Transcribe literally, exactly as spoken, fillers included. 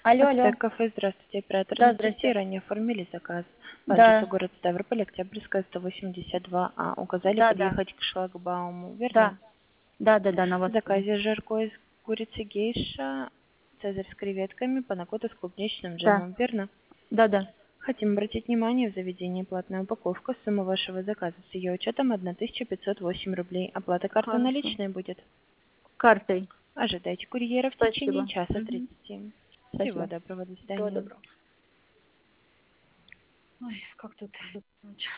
Алло, алло. Ацтек кафе, здравствуйте, оператор Да, Анастасия, здрасте. ранее оформили заказ по адресу Да, город Ставрополь, Октябрьская, сто восемьдесят два А. Указали да, да, подъехать к шлагбауму, верно? да, да, да, да, на В Востоке. заказе жаркое из курицы гейша, цезарь с креветками, панакота с клубничным Да, джемом, верно? да, да. Хотим обратить внимание, в заведении платная упаковка, сумма вашего заказа с ее учетом тысяча пятьсот восемь рублей. Оплата картой Хорошо. наличной будет. Картой. Ожидайте курьера в течение Спасибо. часа Мгм. тридцати. Всего Спасибо. доброго, до Всего свидания. доброго. Ой, как тут?